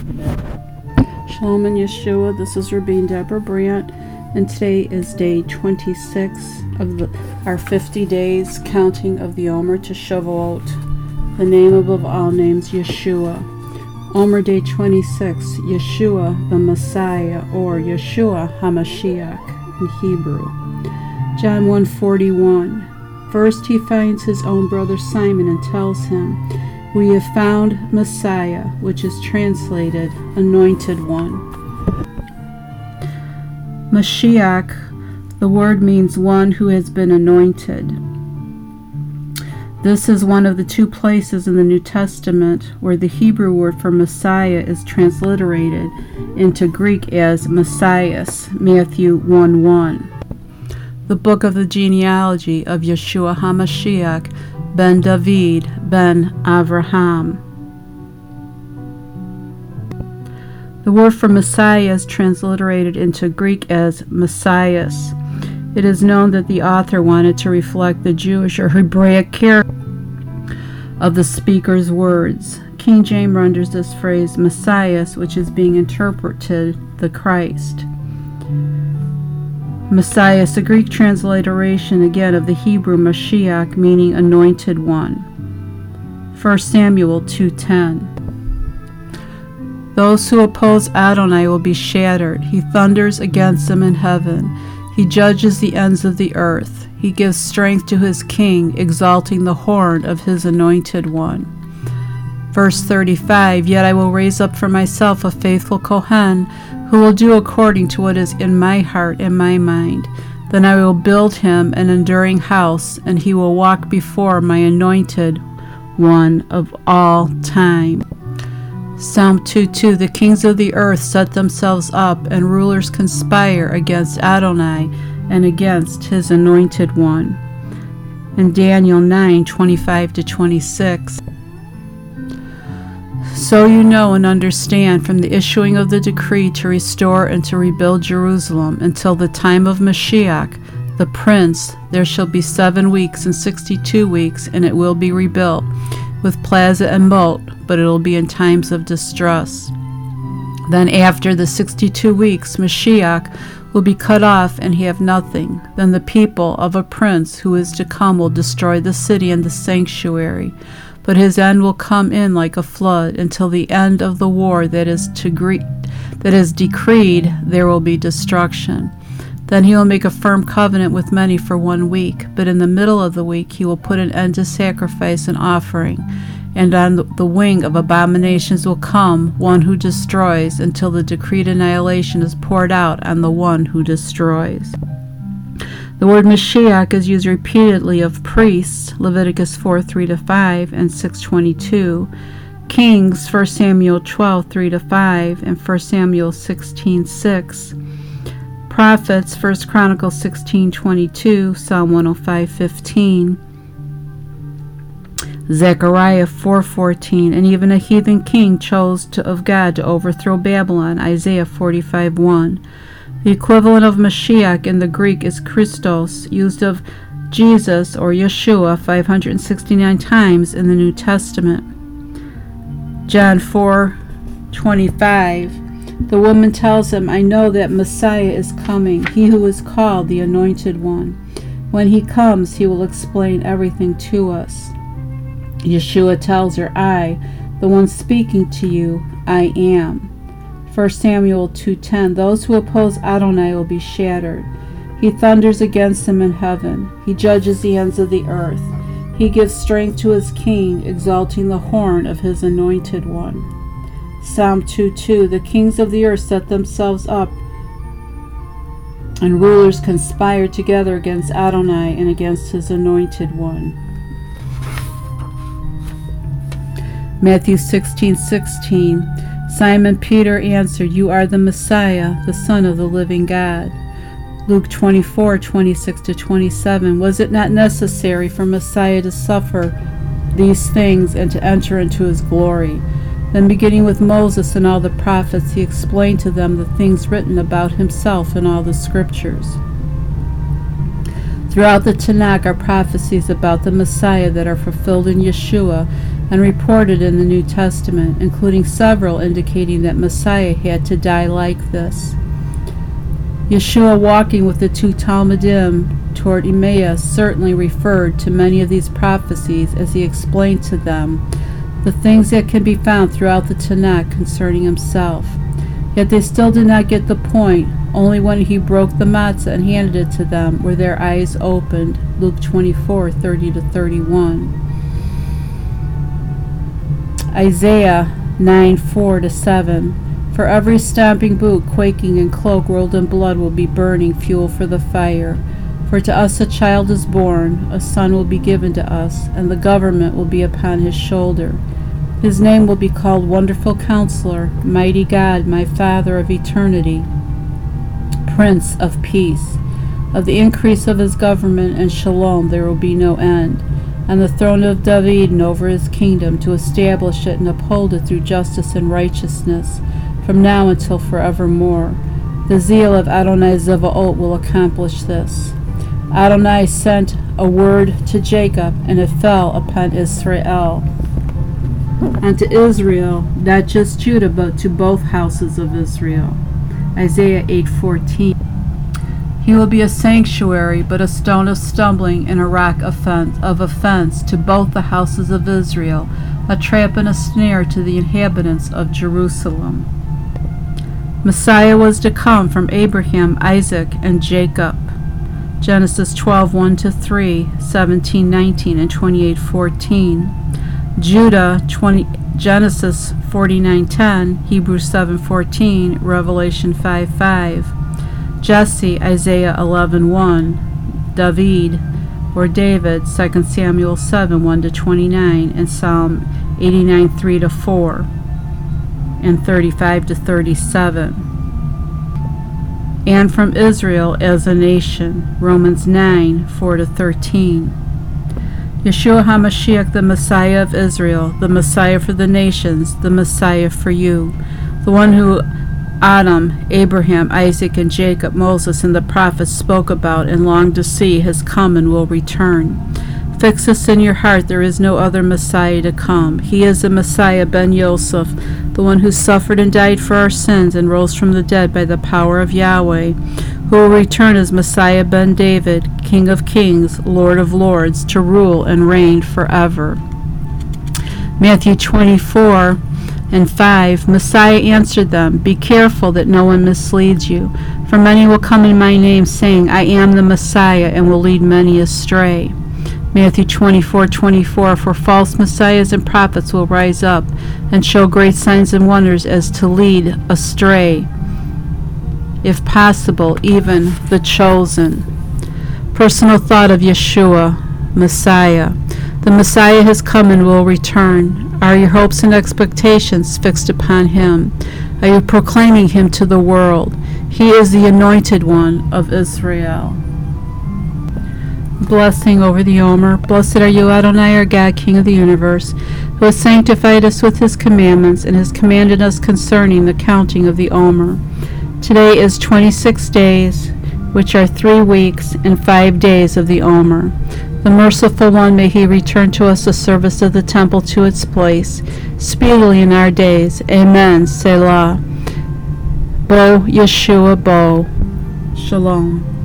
Shalom and Yeshua, this is Rabbi Deborah Brandt, and today is day 26 of our 50 days counting of the Omer to Shavuot. The name above all names, Yeshua. Omer day 26, Yeshua the Messiah, or Yeshua HaMashiach in Hebrew. John 1:41. First he finds his own brother Simon and tells him, "We have found Messiah," which is translated Anointed One. Mashiach, the word means one who has been anointed. This is one of the two places in the New Testament where the Hebrew word for Messiah is transliterated into Greek as Messias, Matthew 1:1. The book of the genealogy of Yeshua HaMashiach ben David ben Avraham. The word for Messiah is transliterated into Greek as Messias. It is known that the author wanted to reflect the Jewish or Hebraic character of the speaker's words. King James renders this phrase Messias, which is being interpreted the Christ. Messias, a Greek transliteration again of the Hebrew Mashiach, meaning anointed one. 1 Samuel 2:10. Those who oppose Adonai will be shattered. He thunders against them in heaven. He judges the ends of the earth. He gives strength to his king, exalting the horn of his anointed one. Verse 35, Yet I will raise up for myself a faithful Kohen, who will do according to what is in my heart and my mind. Then I will build him an enduring house, and he will walk before my anointed one of all time. Psalm 2:2, The kings of the earth set themselves up, and rulers conspire against Adonai and against his anointed one. And Daniel 9:25-26. So you know and understand from the issuing of the decree to restore and to rebuild Jerusalem until the time of Mashiach, the Prince, there shall be 7 weeks and 62 weeks, and it will be rebuilt, with plaza and moat, but it will be in times of distress. Then after the 62 weeks, Mashiach will be cut off and have nothing. Then the people of a prince who is to come will destroy the city and the sanctuary. But his end will come in like a flood. Until the end of the war that is decreed, there will be destruction. Then he will make a firm covenant with many for 1 week, but in the middle of the week he will put an end to sacrifice and offering, and on the wing of abominations will come one who destroys, until the decreed annihilation is poured out on the one who destroys. The word Mashiach is used repeatedly of priests, Leviticus 4:3-5 and 6:22, kings, 1 Samuel 12:3-5 and 1 Samuel 16:6, prophets, 1 Chronicles 16:22, Psalm 105:15, Zechariah 4:14, and even a heathen king chose of God to overthrow Babylon, Isaiah 45:1. The equivalent of Mashiach in the Greek is Christos, used of Jesus or Yeshua 569 times in the New Testament. John 4:25. The woman tells him, I know that Messiah is coming, he who is called the Anointed One. When he comes, he will explain everything to us. Yeshua tells her, I, the one speaking to you, I am. 1 Samuel 2:10, Those who oppose Adonai will be shattered. He thunders against them in heaven. He judges the ends of the earth. He gives strength to his king, exalting the horn of his anointed one. Psalm 2:2, The kings of the earth set themselves up, and rulers conspire together against Adonai and against his anointed one. Matthew 16:16, Simon Peter answered, You are the Messiah, the Son of the living God. Luke 24:26-27, Was it not necessary for Messiah to suffer these things and to enter into his glory? Then beginning with Moses and all the prophets, he explained to them the things written about himself in all the scriptures. Throughout the Tanakh are prophecies about the Messiah that are fulfilled in Yeshua, and reported in the New Testament, including several indicating that Messiah had to die like this. Yeshua walking with the two Talmudim toward Emmaus certainly referred to many of these prophecies as he explained to them the things that can be found throughout the Tanakh concerning himself. Yet they still did not get the point. Only when he broke the matzah and handed it to them were their eyes opened. Luke 24:30-31. Isaiah 9:4-7. For every stamping boot, quaking, and cloak rolled in blood will be burning fuel for the fire. For to us a child is born, a son will be given to us, and the government will be upon his shoulder. His name will be called Wonderful Counselor, Mighty God, my Father of eternity, Prince of Peace. Of the increase of his government and shalom there will be no end, and the throne of David and over his kingdom, to establish it and uphold it through justice and righteousness, from now until forevermore. The zeal of Adonai Zevaot will accomplish this. Adonai sent a word to Jacob, and it fell upon Israel. And to Israel, not just Judah, but to both houses of Israel. Isaiah 8:14. He will be a sanctuary, but a stone of stumbling and a rock of offense to both the houses of Israel, a trap and a snare to the inhabitants of Jerusalem. Messiah was to come from Abraham, Isaac, and Jacob. Genesis 12:1-3, 17:19, and 28:14. Judah, Genesis 49:10, Hebrews 7:14, Revelation 5:5. Jesse, Isaiah 11:1. David, or David, 2 Samuel 7:1-29, and Psalm 89:3-4, and 35-37. And from Israel as a nation, Romans 9:4-13. Yeshua HaMashiach, the Messiah of Israel, the Messiah for the nations, the Messiah for you, the one who Adam, Abraham, Isaac, and Jacob, Moses, and the prophets spoke about and longed to see, has come and will return. Fix this in your heart, there is no other Messiah to come. He is the Messiah ben Yosef, the one who suffered and died for our sins and rose from the dead by the power of Yahweh, who will return as Messiah ben David, King of kings, Lord of lords, to rule and reign forever. Matthew 24:5. Messiah answered them, Be careful that no one misleads you, for many will come in my name, saying, I am the Messiah, and will lead many astray. Matthew 24:24. For false messiahs and prophets will rise up and show great signs and wonders, as to lead astray, if possible, even the chosen. Personal thought of Yeshua, Messiah. The Messiah has come and will return. Are your hopes and expectations fixed upon him? Are you proclaiming him to the world? He is the anointed one of Israel. Blessing over the Omer. Blessed are you, Adonai, our God, King of the universe, who has sanctified us with his commandments and has commanded us concerning the counting of the Omer. Today is 26 days, which are 3 weeks and 5 days of the Omer. The merciful one, may he return to us the service of the temple to its place, speedily in our days. Amen. Selah. Bo Yeshua Bo. Shalom.